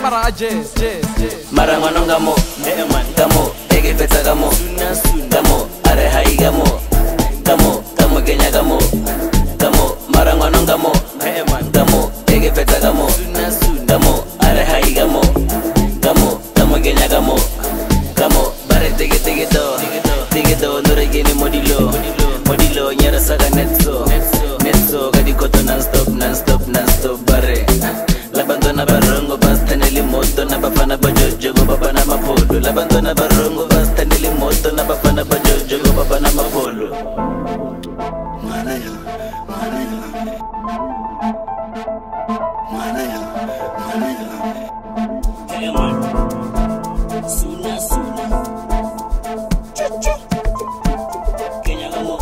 Kara jazz Marangano gamo Gamo Ege feta gamo Gamo Are hai gamo Gamo Kenya gamo Marangano gamo Gamo Ege feta gamo Are hai gamo Kenya gamo Bare tege do Nore gini modilo Nyara saga netso Gadi koto non stop bare Labandona barongo basta nili moto na bafana bajojo go baba na mapolo Labandona barongo basta nili moto na bafana bajojo go baba na mapolo Hey man Suna Chuchu Kenya gamo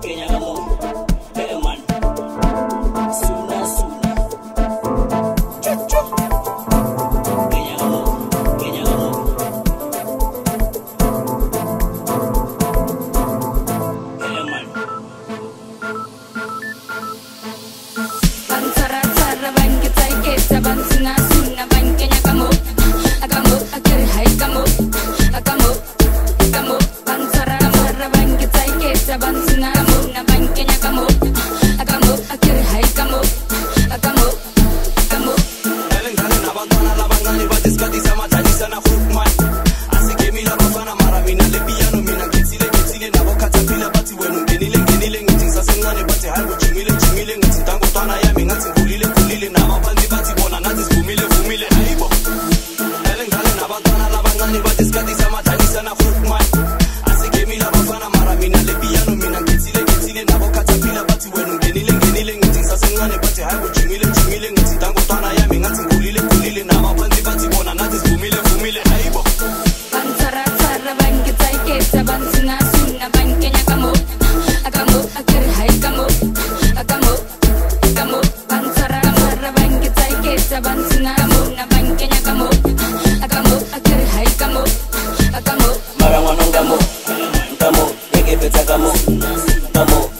Hey man Suna Chuchu Kenya gamo Hey man Bansara bangke taike saban suna bangkenya gamo akir hai gamo Bansara bangke taike saban suna bangkenya gamo akir hai gamo Elengane na bandana la bangani batiskati sama tani sana hukman Asikemi la bafana mara mina le piano mina kitile na bokata pila bati wenu genile ngithi sasengane bathi hayi ujimile ngithi tango twana yami ngathi kulile na mabandi bathi bona nathi sivumile hayibo Elengane na bandana la bangani batiskati sama tani sana hukman Asikemi la bafana mara mina le piano mina kitile na bokata pila bati wenu genile ngithi sasengane bathi hayi ujimile ngithi tango twana yami ngathi kulile na mabandi bathi bona nathi sivumile hayibo Bansara bangke taike saban suna bangkenya gamo akir hai gamo Bansara bangke taike saban suna bangkenya gamo akir hai gamo Marangano gamo Ege feta gamo